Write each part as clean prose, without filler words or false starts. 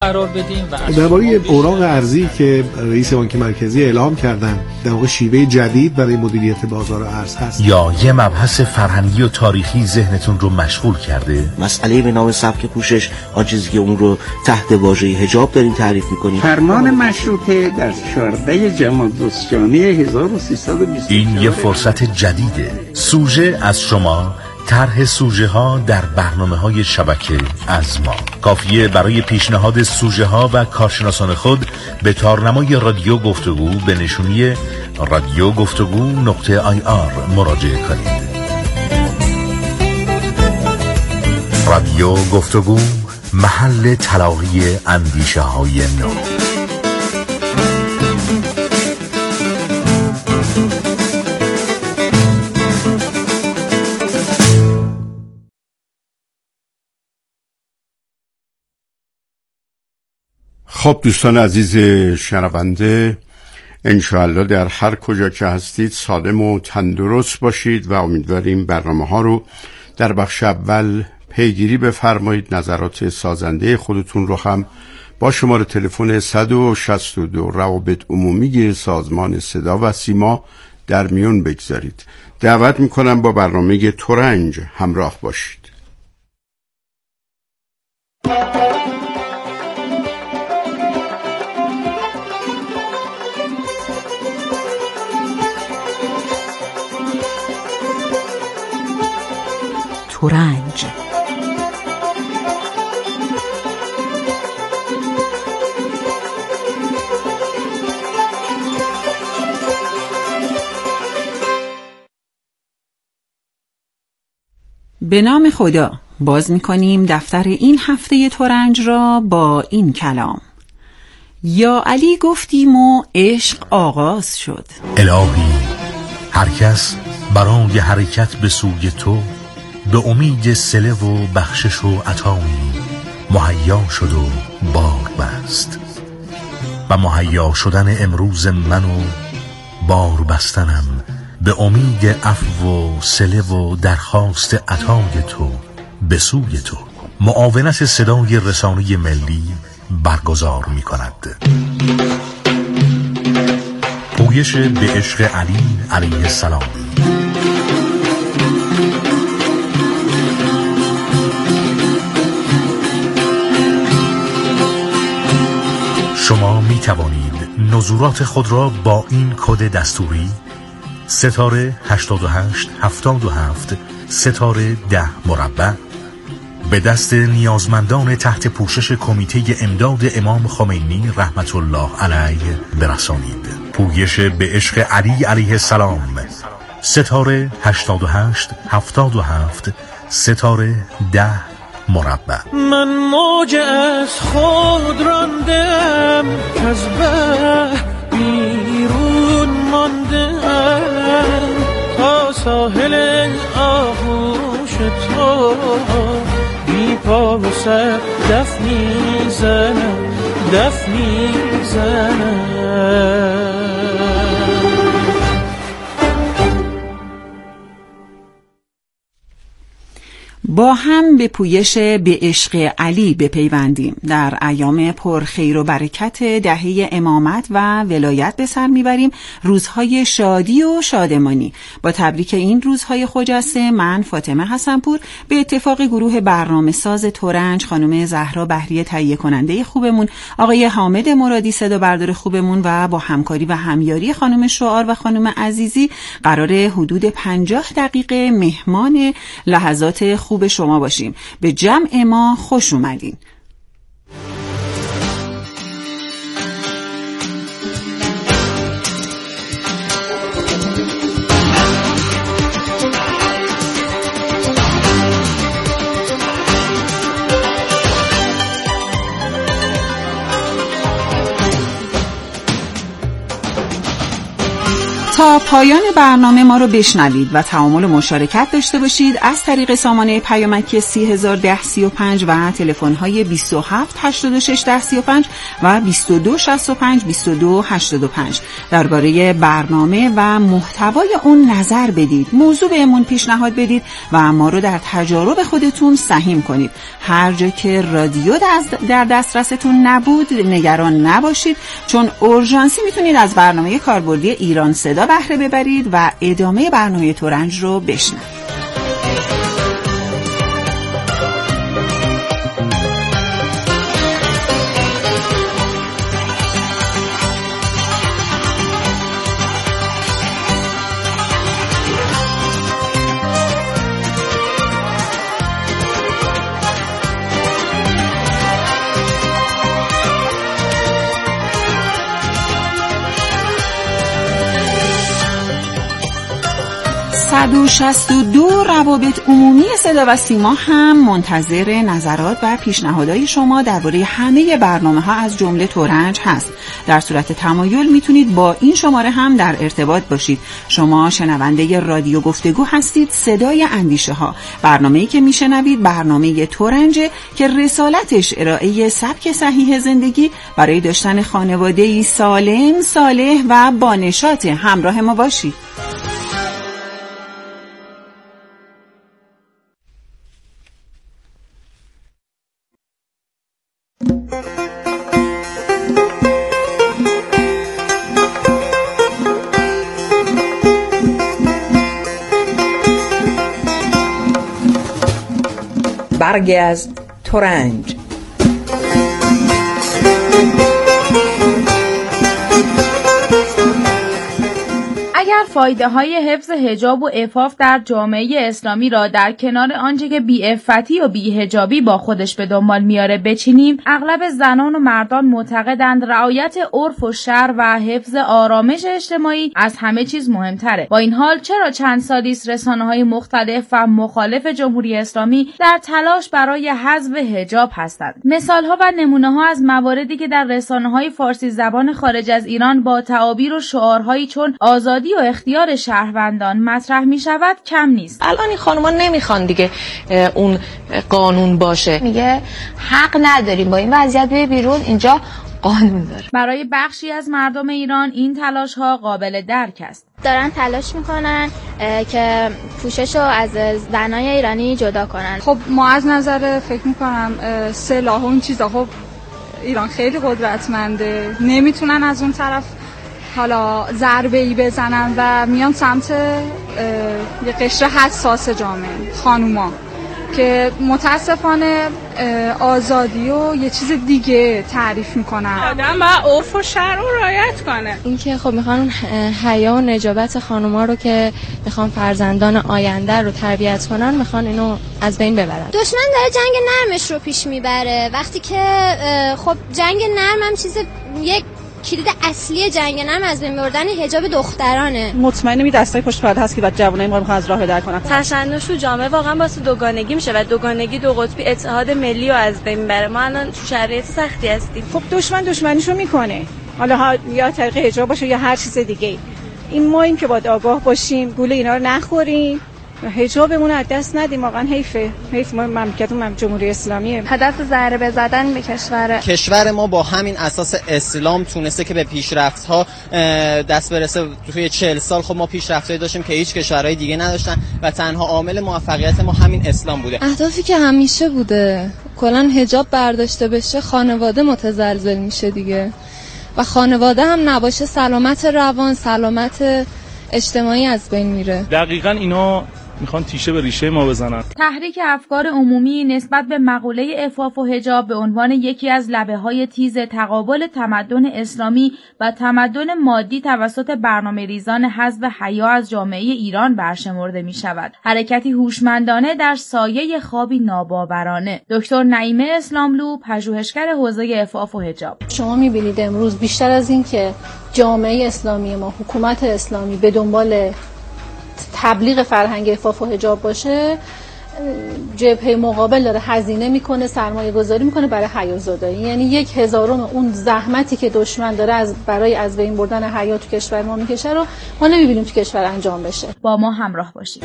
قرار بدیم. و درباره اوراق ارزی که رئیس بانک مرکزی اعلام کردن، در واقع شیوه جدید برای مدیریت بازار ارز هست، یا یه مبحث فرهنگی و تاریخی ذهنتون رو مشغول کرده؟ مسئله به نام سبک پوشش، آن چیزی که اون رو تحت واژه حجاب داریم تعریف می‌کنیم. فرمان مشروطه در 14 جمادی 1320. این یه فرصت جدیده. سوژه از شما، طرح سوژه ها در برنامه‌های شبکه از ما. کافیه برای پیشنهاد سوژه ها و کارشناسان خود به تارنمای رادیو گفتگو به نشونی radiogفتگو.ir مراجعه کنید. رادیو گفتگو، محل تلاقی اندیشه های نو. خب دوستان عزیز شنونده، انشاءالله در هر کجا که هستید سالم و تندرست باشید و امیدواریم برنامه ها رو در بخش اول پیگیری بفرمایید. نظرات سازنده خودتون رو هم با شماره تلفن 162 روابط عمومی سازمان صدا و سیما در میون بگذارید. دعوت میکنم با برنامه ترنج همراه باشید. ترنج. به نام خدا. باز می‌کنیم دفتر این هفته ترنج را با این کلام: یا علی گفتیم و عشق آغاز شد. الهی، هر کس برای حرکت به سوی تو به امید صله و بخشش و عطایی مهیا شد و بار بست، و مهیا شدن امروز من و بار بستنم به امید عفو و صله و درخواست عطای تو به سوی تو معاونت صدای رسانه ملی برگزار می کند. پویش به عشق علی علیه السلام. شما می توانید نظورات خود را با این کد دستوری ستاره 8877 ستاره 10 مربع به دست نیازمندان تحت پوشش کمیته امداد امام خمینی رحمت الله علیه برسانید. پویش به عشق علی علیه السلام، ستاره 8877 ستاره 10 مربع. من موج از خود راندم که از بحر بیرون ماندم تا ساحل آغوش تو بی پا و سر دف میزنم. با هم به پویش به عشق علی بپیوندیم. در ایام پر خیر و برکت دهه امامت و ولایت به سر میبریم روزهای شادی و شادمانی. با تبریک این روزهای خجسته، من فاطمه حسنپور به اتفاق گروه برنامه ساز ترنج، خانم زهرا بهری تهیه کننده خوبمون، آقای حامد مرادی صدا بردار خوبمون و با همکاری و همیاری خانم شعار و خانم عزیزی قرار حدود 50 دقیقه مهمان لحظات خوب شما باشیم. به جمع ما خوش اومدین. تا پایان برنامه ما رو بشنوید و تعامل و مشارکت داشته باشید از طریق سامانه پیامکی 301035 و تلفن‌های 27861035 و 2265 درباره برنامه و محتوای اون نظر بدید، موضوع بهمون پیشنهاد بدید و ما رو در تجارب خودتون سهیم کنید. هر جا که رادیو در دسترستون نبود نگران نباشید، چون اورژانسی میتونید از برنامه کاربردی ایران صدا بهره ببرید و ادامه برنامه ترنج رو بشنوید. 162 روابط عمومی صدا و سیما هم منتظر نظرات و پیشنهادهای شما درباره همه برنامه‌ها از جمله ترنج هست. در صورت تمایل میتونید با این شماره هم در ارتباط باشید. شما شنونده رادیو گفتگو هستید، صدای اندیشه ها. برنامه‌ای که میشنوید برنامه ترنج که رسالتش ارائه سبک صحیح زندگی برای داشتن خانواده‌ای سالم، صالح و بانشاط. همراه ما باشید. برگی از ترنج. اگر فایده‌های حفظ حجاب و عفاف در جامعه اسلامی را در کنار آنچه که بی‌عفتی و بی‌حجابی با خودش به دنبال میاره بچینیم، اغلب زنان و مردان معتقدند رعایت عرف و شرع و حفظ آرامش اجتماعی از همه چیز مهمتره. با این حال چرا چند سالی است رسانه‌های مختلف و مخالف جمهوری اسلامی در تلاش برای حذف حجاب هستند؟ مثال‌ها و نمونه‌ها از مواردی که در رسانه‌های فارسی زبان خارج از ایران با تعابیر و شعارهایی چون آزادی و اختیار شهروندان مطرح می شود کم نیست. الان این خانوما نمیخوان دیگه اون قانون باشه، میگه حق نداریم با این وضعیت بیای بیرون، اینجا قانون داره. برای بخشی از مردم ایران این تلاش ها قابل درک است. دارن تلاش میکنن که پوشش رو از زنای ایرانی جدا کنن. خب ما از نظر فکر میکنم سلاح و این چیزا، خب ایران خیلی قدرتمنده، نمیتونن از اون طرف حالا ضربه‌ای بزنن و میان سمت یه قشر حساس جامعه، خانوما، که متاسفانه آزادی و یه چیز دیگه تعریف میکنن. آدم باید عرف و شرع رو رعایت کنه. این که خب میخوان حیا و نجابت خانوما رو که میخوان فرزندان آینده رو تربیت کنن، میخوان اینو از بین ببرن. دشمن داره جنگ نرمش رو پیش میبره، وقتی که خب جنگ نرم هم چیز یک کلید اصلی جنگ نرم از بین بردن حجاب دخترانه. مطمئنم این دستای پشت پرده هست که بعد جوانای ما رو میخوان از راه بدر کنن. تشنج تو جامعه واقعا واسه دوگانگی میشه و دوگانگی دو قطبی اتحاد ملی رو از بین میبره. ما الان تو شرایط سختی هستیم. خب دشمن دشمنیشو میکنه، حالا یا طریق حجاب باشه یا هر چیز دیگه. این ما این که باید آگاه باشیم، گول اینا رو نخوریم، حجابمون از دست ندیم. واقعا حیف ما مملکتمون جمهوری اسلامیه. هدف ضربه زدن به کشور ما با همین اساس اسلام تونسته که به پیشرفت‌ها دست برسه. توی 40 سال خب ما پیشرفت‌هایی داشتیم که هیچ کشورهای دیگه نداشتن و تنها عامل موفقیت ما همین اسلام بوده. اهدافی که همیشه بوده، کلاً حجاب برداشته بشه خانواده متزلزل میشه دیگه، و خانواده هم نباشه سلامت روان، سلامت اجتماعی از بین میره. دقیقاً اینا میخوان تیشه به ریشه ما بزنن. تحریک افکار عمومی نسبت به مقوله عفاف و حجاب به عنوان یکی از لبه‌های تیز تقابل تمدن اسلامی و تمدن مادی توسط برنامه‌ریزان حذف حیا از جامعه ایران برشمرده می‌شود. حرکتی هوشمندانه در سایه خوابی ناباورانه. دکتر نعیمه اسلاملو، پژوهشگر حوزه عفاف و حجاب. شما می‌بینید امروز بیشتر از این که جامعه اسلامی ما، حکومت اسلامی به دنبال تبلیغ فرهنگ عفاف و حجاب باشه، جبهه مقابل داره هزینه میکنه، سرمایه گذاری میکنه برای حیازدایی. یعنی 1/1000 اون زحمتی که دشمن داره برای از بین بردن حیا تو کشور ما میکشه رو ما نمیبینیم تو کشور انجام بشه. با ما همراه باشید.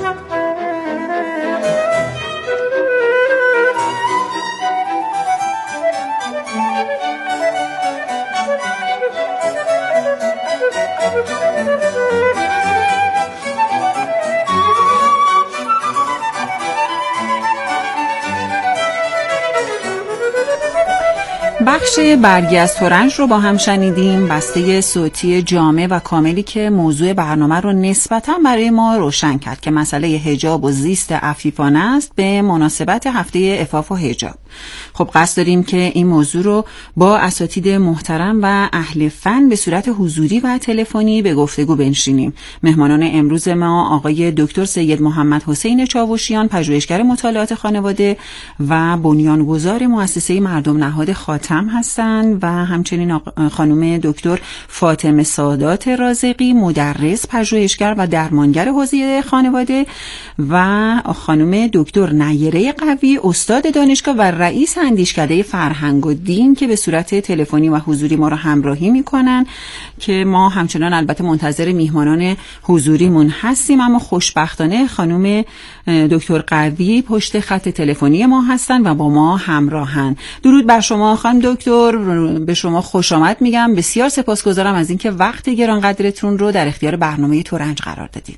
بخش برگی از ترنج رو با هم شنیدیم، بسته صوتی جامع و کاملی که موضوع برنامه رو نسبتاً برای ما روشن کرد که مسئله حجاب و زیست عفیفانه است به مناسبت هفته عفاف و حجاب. خب قصد داریم که این موضوع رو با اساتید محترم و اهل فن به صورت حضوری و تلفنی به گفتگو بنشینیم. مهمانان امروز ما آقای دکتر سید محمد حسین چاوشیان، پژوهشگر مطالعات خانواده و بنیانگذار مؤسسه مردم نهاد خاتم هستند و همچنین خانم دکتر فاطمه سادات رازقی، مدرس، پژوهشگر و درمانگر حوزه خانواده و خانم دکتر نیره قوی، استاد دانشگاه و رئیس اندیشکده فرهنگ و دین که به صورت تلفنی و حضوری ما را همراهی میکنن که ما همچنان البته منتظر میهمانان حضوریمون هستیم، اما خوشبختانه خانم دکتر قوی پشت خط تلفنی ما هستن و با ما همراهن. درود بر شما خانم دکتر، به شما خوش آمد میگم. بسیار سپاسگزارم از اینکه وقت گرانقدرتون رو در اختیار برنامه ترنج قرار دادید.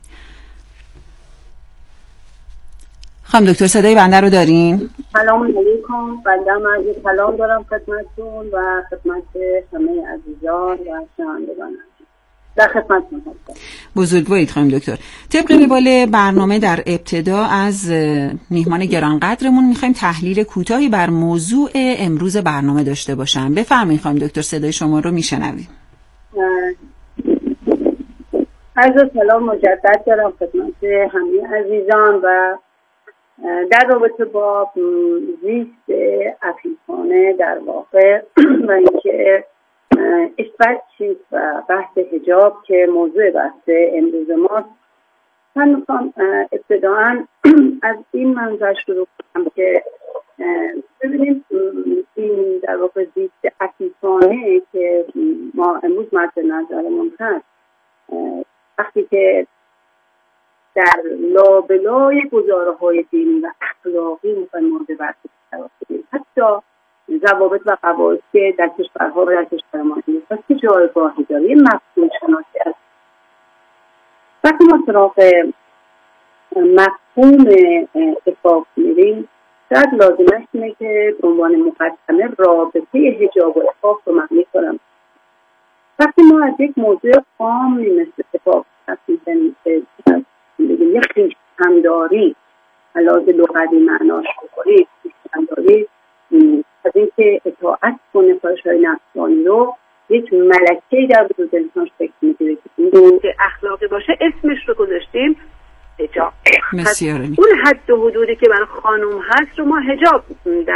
خانم دکتر صدای بنده رو دارین؟ سلام علیکم. بنده من یه سلام دارم خدمتتون و خدمت همه عزیزان و شنوندگان. در خدمتتون هستم. بزرگوارید خانم دکتر. طبق روال برنامه در ابتدا از میهمان گرانقدرمون میخوایم تحلیل کوتاهی بر موضوع امروز برنامه داشته باشن. بفرمایید خانم دکتر، صدای شما رو میشنویم. عرض سلام مجدد دارم خدمت همه عزیزان و در رابطه با زیست عفیفانه در واقع و اینکه عفت چیست و بحث حجاب که موضوع بحث امروز ماست، من میخوام ابتداعاً از این منظر شروع کنم که ببینیم این در واقع زیست عفیفانه که ما امروز مد نظرمون هست، وقتی که در لابلای گزاره‌های دینی و اخلاقی میخوایم مورد بررسی قرار بدیم، حتی ضوابط و قواعد که در کشورها و در کشور ما هست که جایگاهی داره، یه مفهوم شناسی است. وقتی ما سراغ مفهوم عفاف میریم، شاید لازمش اینه که به عنوان مقدمه رابطه حجاب و عفاف رو معنی کنم. وقتی ما از یک موضوع عامی مثل عفاف می‌کنیم که یه خویشتن‌داری علاوه لغوی معناش بکنیم، خویشتن‌داری از اینکه اطاعت کنه خواهش‌های نفسانی رو یک ملکه‌ای در وجود انسان شکل می‌گیره که اخلاقی باشه، اسمش رو گذاشتیم حجاب. اون حد و حدودی که برای خانم هست رو ما حجاب در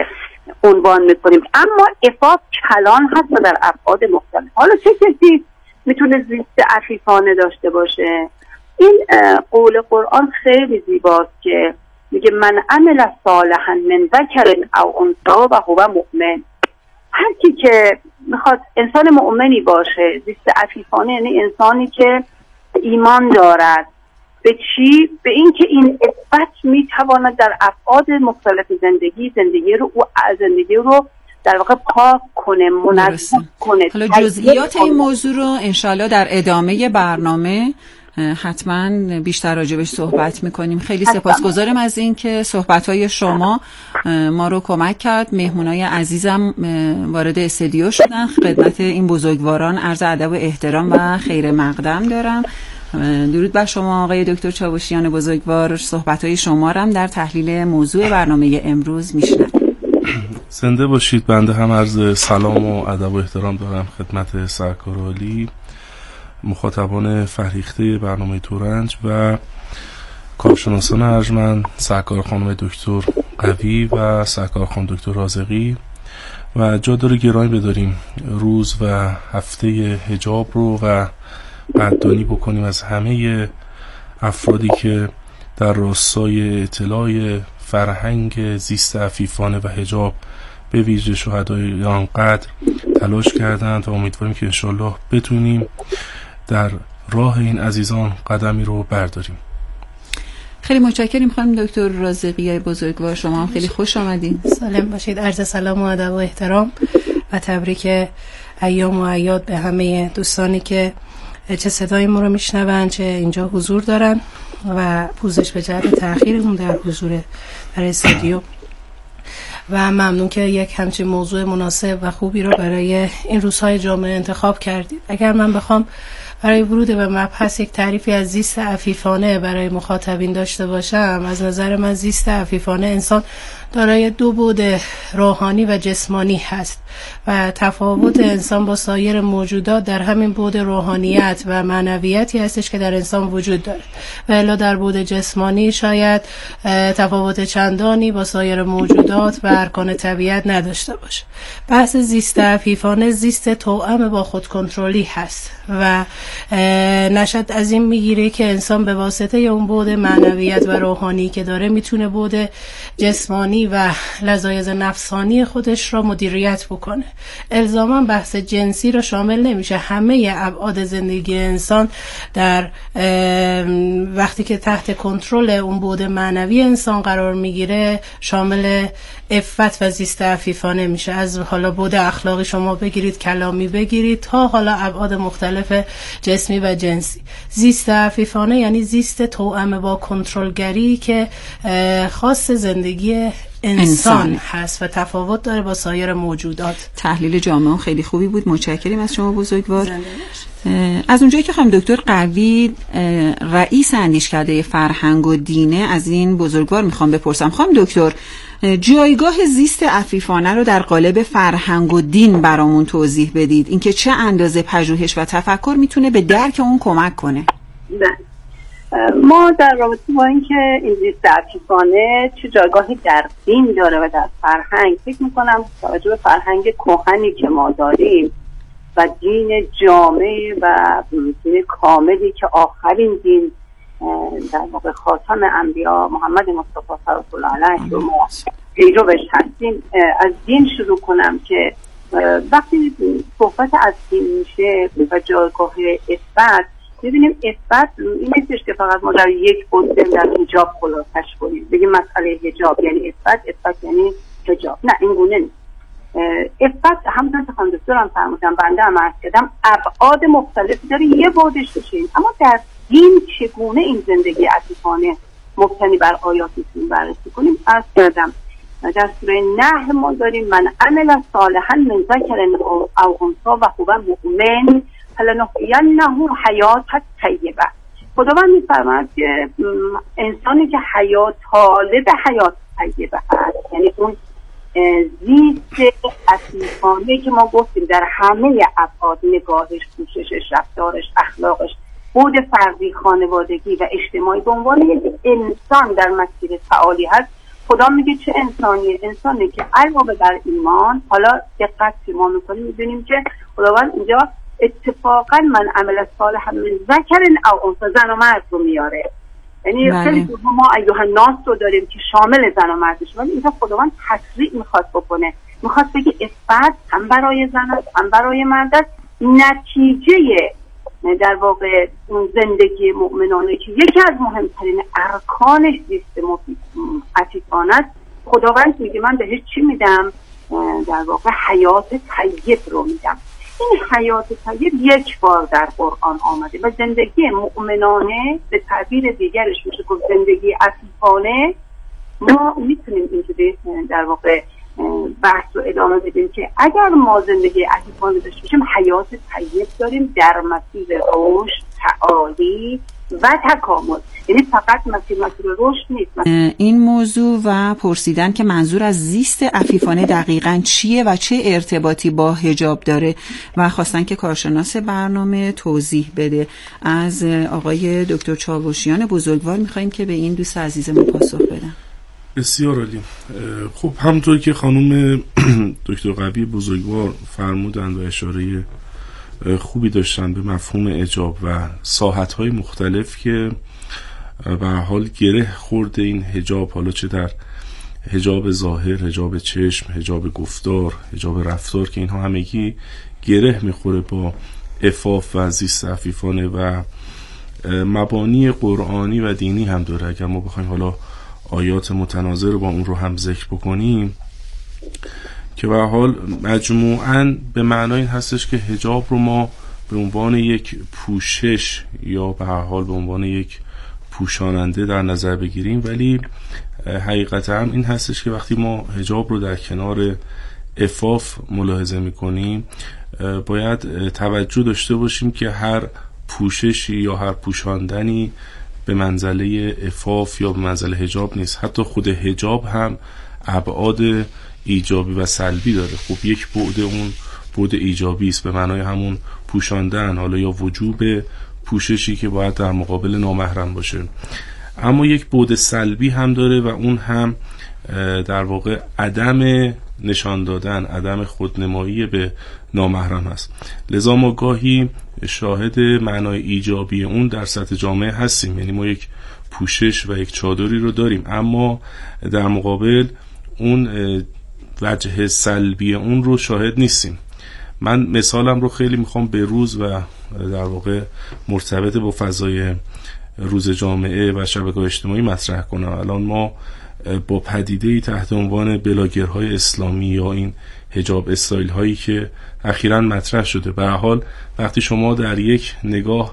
عنوان می‌کنیم، اما عفاف کلان هست و در ابعاد مختلف. حالا چه کسی میتونه زیست عفیفانه داشته باشه؟ این قول قرآن خیلی زیباست که میگه من عمل صالحا من ذکر او انثی و هو مؤمن. هر کی که میخواد انسان مؤمنی باشه، زیست عفیفانه یعنی انسانی که ایمان دارد به چی؟ به این که این عفت میتواند در ابعاد مختلف زندگی رو در واقع پاک کنه، منظم کنه. حالا جزئیات این موضوع رو انشالله در ادامه برنامه حتما بیشتر راجبش صحبت میکنیم. خیلی سپاسگزارم از این که صحبتهای شما ما رو کمک کرد. مهمونای عزیزم وارد استودیو شدن. خدمت این بزرگواران عرض ادب و احترام و خیر مقدم دارم. درود بر شما آقای دکتر چاوشیان بزرگوار. صحبتهای شما رو هم در تحلیل موضوع برنامه امروز میشنم. زنده باشید. بنده هم عرض سلام و ادب و احترام دارم خدمت سرکار عالی، مخاطبان فرهیخته برنامه ترنج و کارشناسان ارجمند، سرکار خانم دکتر قوی و سرکار خانم دکتر رازقی. و جا داره گرامی بداریم روز و هفته حجاب رو و قدردانی بکنیم از همه افرادی که در راستای اطلاع فرهنگ زیست عفیفانه و حجاب به ویژه شهدای آنقدر تلاش کردند و امیدواریم که انشالله بتونیم در راه این عزیزان قدمی رو برداریم. خیلی متشکریم خانم دکتر رازقی بزرگوار، شما هم خیلی خوش آمدین. سلام باشید. عرض سلام و ادب و احترام و تبریک ایام و اعیاد به همه دوستانی که چه صدای ما رو میشنون چه اینجا حضور دارن و پوزش به جهت تأخیرمون در حضور در استودیو و ممنون که یک همچین موضوع مناسب و خوبی رو برای این روزهای جامعه انتخاب کردید. اگر من بخوام برای ورود به مبحث یک تعریفی از زیست عفیفانه برای مخاطبین داشته باشم، از نظر من زیست عفیفانه انسان دارای دو بعد روحانی و جسمانی هست و تفاوت انسان با سایر موجودات در همین بعد روحانیت و معنویتی هستش که در انسان وجود داره و الا در بعد جسمانی شاید تفاوت چندانی با سایر موجودات و ارکان طبیعت نداشته باشه. بحث زیست عفیفانه زیست توأم با خود کنترلی هست و نشد از این میگیره که انسان به واسطه اون بعد معنویت و روحانی که داره میتونه بعد جسمانی و لذایز نفسانی خودش را مدیریت بکنه. الزاما بحث جنسی را شامل نمیشه. همه ابعاد زندگی انسان در وقتی که تحت کنترل اون بعد معنوی انسان قرار میگیره شامل عفت و زیست عفیفانه میشه. از حالا بعد اخلاقی شما بگیرید، کلامی بگیرید، تا حالا ابعاد مختلف جسمی و جنسی. زیست عفیفانه یعنی زیست توأم با کنترلگری که خاص زندگی انسان هست و تفاوت داره با سایر موجودات. تحلیل جامعه خیلی خوبی بود، متشکریم از شما بزرگوار. از اونجایی که خانم دکتر قوی رئیس اندیشکده فرهنگ و دینه، از این بزرگوار میخوام بپرسم خانم دکتر جایگاه زیست عفیفانه رو در قالب فرهنگ و دین برامون توضیح بدید، اینکه چه اندازه پژوهش و تفکر میتونه به درک اون کمک کنه. ما در رابطه با اینکه این زیست عفیفانه چه جایگاهی در دین داره و در فرهنگ، فکر میکنم توجه به فرهنگ کهنی که ما داریم و دین جامع و دین کاملی که آخرین دین در واقع خاتم انبیا محمد مصطفی صلی الله علیه و ما پیروش هستیم. از دین شروع کنم که وقتی صحبت از دین میشه و جایگاه عفت، ببینیم عفت این نیستش که فقط ما در یک بود در حجاب خلاصش کنیم بگیم مسئله حجاب یعنی عفت یعنی حجاب. نه، این گونه نیست. عفت همونطور که خانم دکتر هم فرمودن، بنده هم عرض کردم، ابعاد مختلفی داره. یه بودش بشه اما در دین چگونه این زندگی عفیفانه مبتنی بر آیات میتونیم بررسی کنیم. عرض کردم در سوره نحل ما داریم من عمل صالحا من ذکر او انثی و هو مؤمن فلنحیینه حیات طیبه. خداوند میفرماید که انسانی که طالب حیات طیبه هست، یعنی اون زیست عفیفانه که ما گفتیم در همه ابعاد، نگاهش، کوششش، رفتارش، اخلاقش، بود فردی، خانوادگی و اجتماعی به عنوان یک انسان در مسیر تعالی هست. خدا میگه چه انسانی؟ انسانی که علاوه بر ایمان، حالا دقت ما میکنیم میدونیم که خداوند اینجا اتفاقا من عمل صالح من ذکر او انثی، زن و مرد رو میاره. یعنی خیلی ما ایها الناس رو داریم که شامل زن و مردش، ولی اینجا خداوند تشریع میخواد بکنه، میخواد بگه عفت هم برای زن است هم برای مرد است. نتیجه در واقع اون زندگی مؤمنانه که یکی از مهمترین ارکانش زیست عفیفانه است. خداوند میگه من بهش چی میدم؟ در واقع حیات طیب رو میدم. این حیات طیب یک بار در قرآن آمده و زندگی مؤمنانه به تعبیر دیگرش میشه گفت زندگی عفیفانه. ما میتونیم اینجوری در واقع بحث رو ادامه بدیم که اگر ما زندگی عفیفانه داشته باشیم حیات طیب داریم در مسیر رشد، تعالی و تکامل. یعنی فقط مسیر رشد نیست. این موضوع و پرسیدن که منظور از زیست عفیفانه دقیقاً چیه و چه ارتباطی با حجاب داره و خواستن که کارشناس برنامه توضیح بده. از آقای دکتر چاوشیان بزرگوار می‌خوایم که به این دوست عزیزمون پاسخ بدن. بسیار عالی. خب همونطور که خانم دکتر قوی بزرگوار فرمودند و اشاره خوبی داشتن به مفهوم حجاب و ساحت‌های مختلف که به هر حال گره خورده این حجاب، حالا چه در حجاب ظاهر، حجاب چشم، حجاب گفتار، حجاب رفتار، که اینها همگی گره میخوره با عفاف و زیست عفیفانه و مبانی قرآنی و دینی هم داره. اگر ما بخوایم حالا آیات متناظر با اون رو هم ذکر بکنیم که به هر حال مجموعاً به معنای این هستش که حجاب رو ما به عنوان یک پوشش یا به هر حال به عنوان یک پوشاننده در نظر بگیریم، ولی حقیقت هم این هستش که وقتی ما حجاب رو در کنار عفاف ملاحظه میکنیم باید توجه داشته باشیم که هر پوششی یا هر پوشاندنی به منزله عفاف یا به منزله حجاب نیست. حتی خود حجاب هم ابعاد ایجابی و سلبی داره. خب یک بعد اون بعد ایجابی است به معنای همون پوشاندن، حالا یا وجوب پوششی که باید در مقابل نامحرم باشه، اما یک بعد سلبی هم داره و اون هم در واقع عدم نشان دادن، عدم خودنمایی به نامحرم هست. لذا ما گاهی شاهد معنای ایجابی اون در سطح جامعه هستیم، یعنی ما یک پوشش و یک چادری رو داریم، اما در مقابل اون وجه سلبی اون رو شاهد نیستیم. من مثالم رو خیلی میخوام به روز و در واقع مرتبط با فضای روز جامعه و شبکه‌های اجتماعی مطرح کنم. الان ما با پدیده‌ای تحت عنوان بلاگرهای اسلامی یا این حجاب استایل هایی که اخیراً مطرح شده، به هر حال وقتی شما در یک نگاه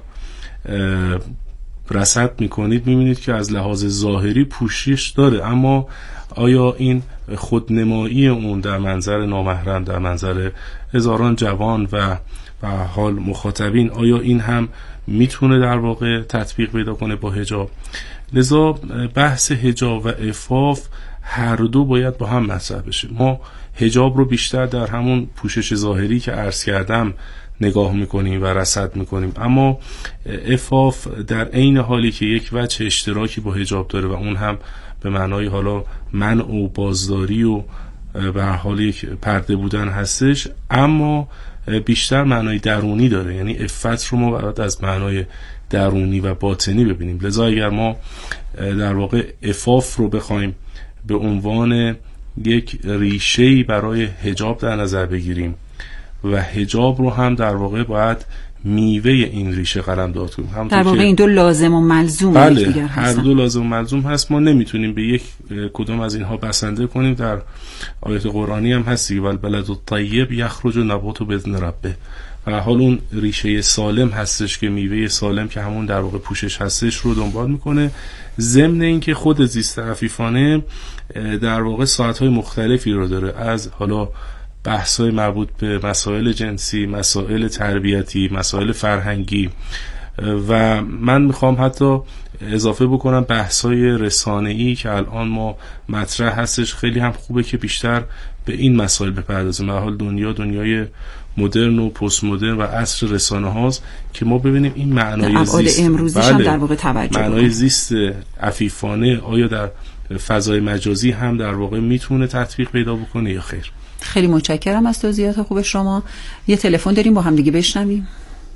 رصد میکنید میبینید که از لحاظ ظاهری پوشش داره، اما آیا این خودنمایی اون در منظر نامحرم، در منظر هزاران جوان و به هر حال مخاطبین، آیا این هم میتونه در واقع تطبیق پیدا کنه با حجاب؟ لذا بحث حجاب و عفاف هر دو باید با هم مطرح بشه. ما حجاب رو بیشتر در همون پوشش ظاهری که عرض کردم نگاه میکنیم و رصد میکنیم، اما عفاف در عین حالی که یک وجه اشتراکی با حجاب داره و اون هم به معنای حالا منع و بازداری و به هر حال یک پرده بودن هستش، اما بیشتر معنای درونی داره، یعنی عفت رو ما باید از معنای درونی و باطنی ببینیم. لذا اگر ما در واقع عفاف رو بخوایم به عنوان یک ریشه‌ای برای حجاب در نظر بگیریم و حجاب رو هم در واقع باید میوه این ریشه قلمداد کنیم، در واقع این دو لازم و ملزوم بله، هر دو لازم و ملزوم هست. ما نمیتونیم به یک کدوم از اینها بسنده کنیم. در آیات قرآنی هم هستی والبلد الطیب یخرج نبات باذن ربه، و حال اون ریشه سالم هستش که میوه سالم که همون در واقع پوشش هستش رو دنبال میکنه. ضمن این که خود زیست عفیفانه در واقع ساعتهای مختلفی رو داره، از حالا بحث‌های مربوط به مسائل جنسی، مسائل تربیتی، مسائل فرهنگی، و من میخوام حتی اضافه بکنم بحث‌های رسانه‌ای که الان ما مطرح هستش. خیلی هم خوبه که بیشتر به این مسائل بپردازیم. به حال دنیای مدرن و پست مدرن و عصر رسانه هاست که ما ببینیم این معنای زیست امروزیش هم در واقع توجه معنای زیست عفیفانه آیا در فضای مجازی هم در واقع میتونه تطبیق پیدا بکنه یا خیر. خیلی متشکرم از توضیحات خوب شما. یه تلفن داریم با هم دیگه بشنویم.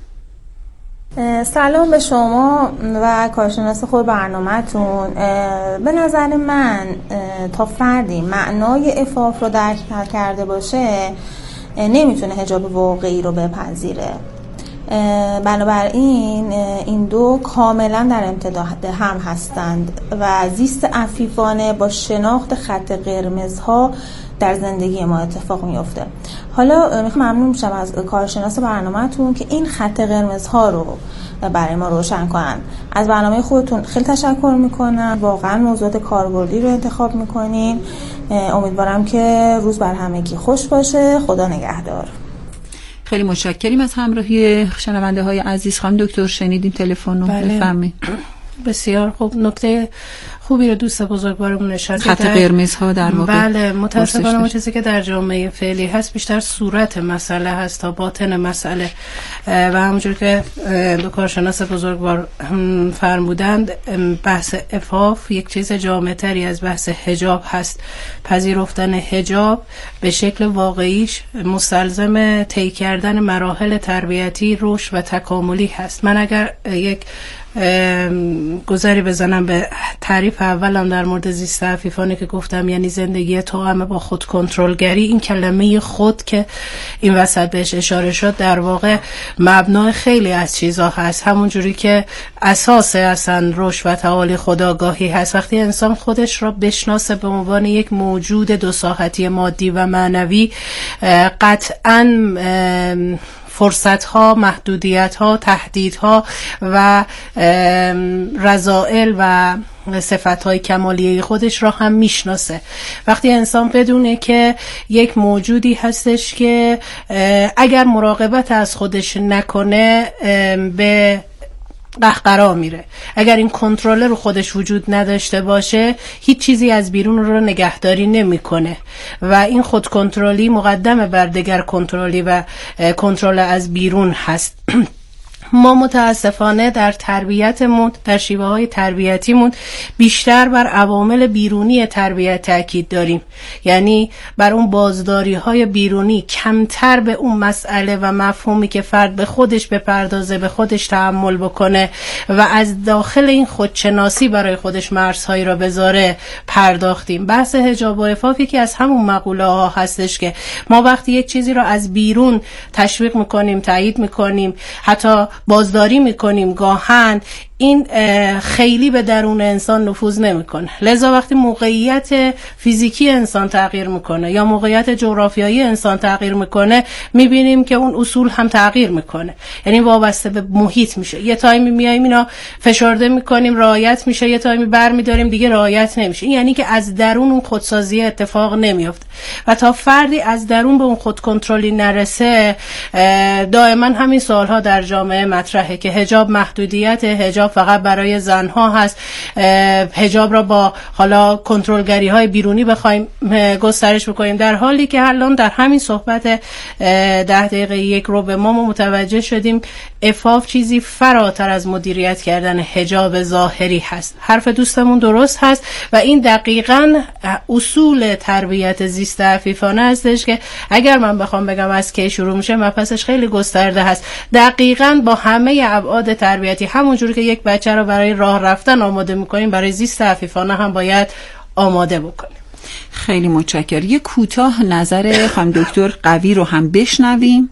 سلام به شما و کارشناس خود برنامه‌تون. به نظر من تا فردی معنای عفاف رو درک کرده باشه نمیتونه حجاب واقعی رو بپذیره. بنابراین این دو کاملا در امتداد هم هستند و زیست عفیفانه با شناخت خط قرمزها در زندگی ما اتفاق میفته. حالا میخوام ممنون میشم از کارشناس برنامه‌تون که این خط قرمزها رو برای ما روشن کنن. از برنامه خودتون خیلی تشکر میکنم، واقعا موضوعات کاربردی رو انتخاب میکنین. امیدوارم که روز بر همگی خوش باشه. خدا نگهدار. خیلی متشکریم از همراهی شنونده های عزیز. خانم دکتر شنیدیم تلفن رو بفرمایید. بسیار خوب، نکته خوبی رو دوست بزرگوارمون اشاره کرد. خط قرمزها در واقع بله، متاسفانه اون چیزی که در جامعه فعلی هست بیشتر صورت مسئله هست تا باطن مسئله، و همونجور که دو کارشناس بزرگوار فرمودند بحث عفاف یک چیز جامع‌تری از بحث حجاب هست. پذیرفتن حجاب به شکل واقعیش مستلزم طی کردن مراحل تربیتی، رشد و تکاملی هست. من اگر یک گذاری بزنم به تعریف اولم در مورد زیست عفیفانه که گفتم، یعنی زندگی توأم با خود کنترلگری. این کلمه خود که این وسط بهش اشاره شد در واقع مبنای خیلی از چیزها هست، همون جوری که اساس اصلا رشد و تعالی خودآگاهی هست. وقتی انسان خودش را بشناسه به عنوان یک موجود دو ساحتی مادی و معنوی، قطعاً فرصت‌ها، محدودیت‌ها، تهدیدها و رذائل و صفت‌های کمالیه خودش را هم میشناسه. وقتی انسان بدونه که یک موجودی هستش که اگر مراقبت از خودش نکنه به قهقرا میره، اگر این کنترل رو خودش وجود نداشته باشه هیچ چیزی از بیرون رو نگهداری نمیکنه و این خود کنترلی مقدمه بر دیگر کنترلی و کنترل از بیرون هست. ما متاسفانه در تربیتمون، در شیوه های تربیتیمون بیشتر بر عوامل بیرونی تربیت تاکید داریم، یعنی بر اون بازداری های بیرونی، کمتر به اون مسئله و مفهومی که فرد به خودش بپردازه، به خودش تحمل بکنه و از داخل این خودشناسی برای خودش مرزهایی را بذاره پرداختیم. بحث حجاب و عفاف یکی از همون مقوله ها هستش که ما وقتی یک چیزی را از بیرون تشویق میکنیم، تایید میکنیم، حتی بازداری میکنیم گاهن، این خیلی به درون انسان نفوذ نمیکنه. لذا وقتی موقعیت فیزیکی انسان تغییر میکنه یا موقعیت جغرافیایی انسان تغییر میکنه، میبینیم که اون اصول هم تغییر میکنه، یعنی وابسته به محیط میشه. یه تایمی میایم اینا فشرده میکنیم رعایت میشه، یه تایمی برمیداریم دیگه رعایت نمیشه. این یعنی که از درون اون خودسازی اتفاق نمیفته و تا فردی از درون به اون خود کنترلی نرسه، دائما همین سوالها در جامعه مطرحه که حجاب محدودیت، حجاب فقط برای زنها هست، حجاب را با حالا کنترلگری های بیرونی بخوایم گسترش بکنیم، در حالی که الان در همین صحبت 10 دقیقه یک رو به ما متوجه شدیم عفاف چیزی فراتر از مدیریت کردن حجاب ظاهری هست. حرف دوستمون درست هست و این دقیقاً اصول تربیت زیست عفیفانه هستش که اگر من بخوام بگم از کی شروع میشه، مبحثش خیلی گسترده هست. دقیقاً با همه ابعاد تربیتی، همونجوری که یک بچه رو برای راه رفتن آماده میکنیم، برای زیست عفیفانه هم باید آماده بکنیم. خیلی متشکرم. یه کوتاه نظر خانم دکتر قوی رو هم بشنویم.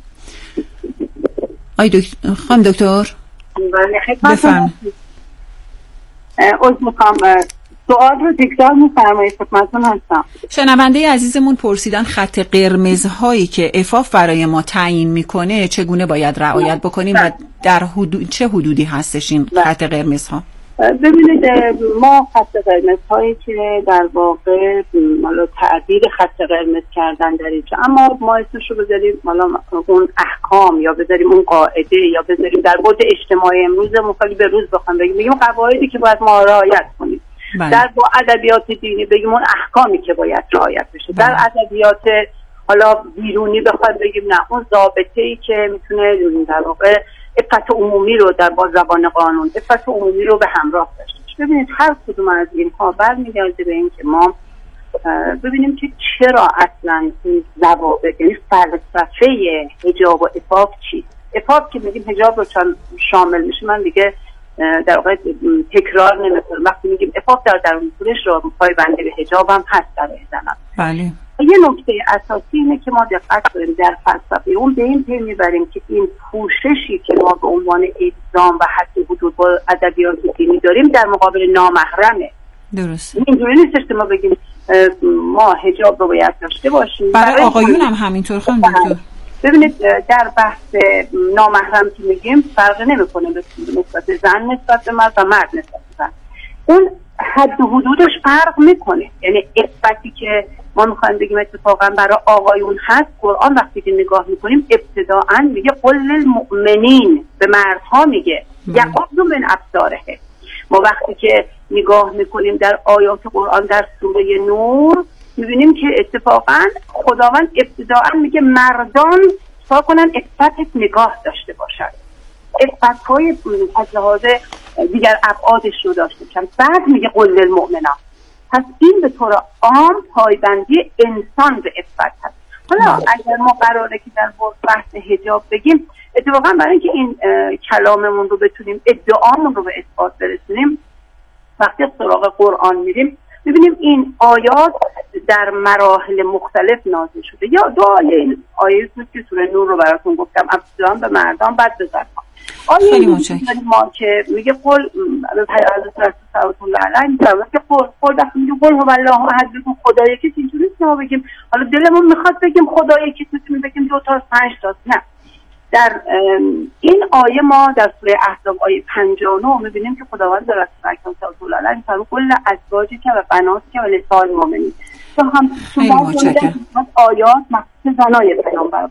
خانم دکتر بفرمایید. سوال رو تکرار می‌فرمایید، خدمتتون هستم. شنونده عزیزمون پرسیدن خط قرمزهایی که عفاف برای ما تعیین میکنه چگونه باید رعایت بکنیم و در چه حدودی هستش این خط قرمزها؟ ببینید، ما خط قرمزهایی که در واقع مالا تعبیر خط قرمز کردن در اینجا، اما ما اسمش رو بذاریم مالا اون احکام یا بذاریم اون قاعده یا بذاریم در بعد اجتماعی امروز مخالی به روز بخوام بگیم قواعدی که باید ما رعایت کنیم. در با ادبیات دینی بگیم اون احکامی که باید رعایت بشه. در ادبیات حالا بیرونی بخواد بگیم نه، اون ضابطه‌ای که میتونه در واقع عفت عمومی رو در با زبان قانون عفت عمومی رو به همراه داشته باشه. ببینید هر کدوم از اینها برمیگرده به این که ما ببینیم که چرا اصلا این ضوابط، یعنی فلسفه حجاب و عفاف چیست. عفاف که میگیم حجاب رو شامل میشه، من دیگه در واقع تکرار نمیکنم. وقتی میگیم عفاف در درون خودش رو پایبندی به حجاب هم هست در زنان. بله. یه نکته اساسی اینه که ما دقت کنیم در فلسفه اون به این پی میبریم که این پوششی که ما به عنوان الزام و حد حدود با ادبیات دینی داریم در مقابل نامحرمه. درست. اینجوری نیستش که ما بگیم ما حجاب رو باید داشته باشیم. برای آقایون هم همینطور خانم دکتر. ببینید در بحث نامحرم که میگیم فرق نمیکنه نسبت زن نسبت به مرد و مرد نسبت به زن. اون حد و حدودش فرق میکنه. یعنی عفتی که ما میخوایم بگیم اتفاقا برای آقایون هست، قرآن وقتی که نگاه میکنیم ابتداءً میگه قل للمؤمنین، به مردها میگه یغضوا من ابصارهم. ما وقتی که نگاه میکنیم در آیات قرآن در سوره نور میبینیم که اتفاقا خداوند ابتداءً میگه مردان چیکار کنن؟ عفت نگاه داشته باشن، عفت‌های از لحاظ دیگر ابعادش رو داشته باشن. بعد میگه قل للمؤمنین. پس این به طور عام پایبندی انسان به عفت هست. حالا اگر ما قراره که در بحث حجاب بگیم، اتفاقا برای اینکه این کلاممون رو بتونیم، ادعامون رو به اثبات برسونیم، وقتی سراغ قرآن میریم میبینیم این آیات در مراحل مختلف نازل شده. یا دو آیه بود که سوره نور رو براتون گفتم، ابتداً به مردان بعد به زنان. آیه ما که میگه قل حضرت رسول صلی الله علیه و آله که قل وقتی میگه قل هو الله احد، بگو خدا یکی، اینجوری نیست ما بگیم حالا دلمون میخواد بگیم خدا یکی، میتونیم بگیم 2 تا 5 تا. نه، در این آیه ما در سوره احزاب آیه 59 میبینیم که خداوند رسول اکرم صلی الله علیه و آله کل ازواجی که و بناتی که و نساء المؤمنین تو هم تو آیات مخصوص زنای پیامبر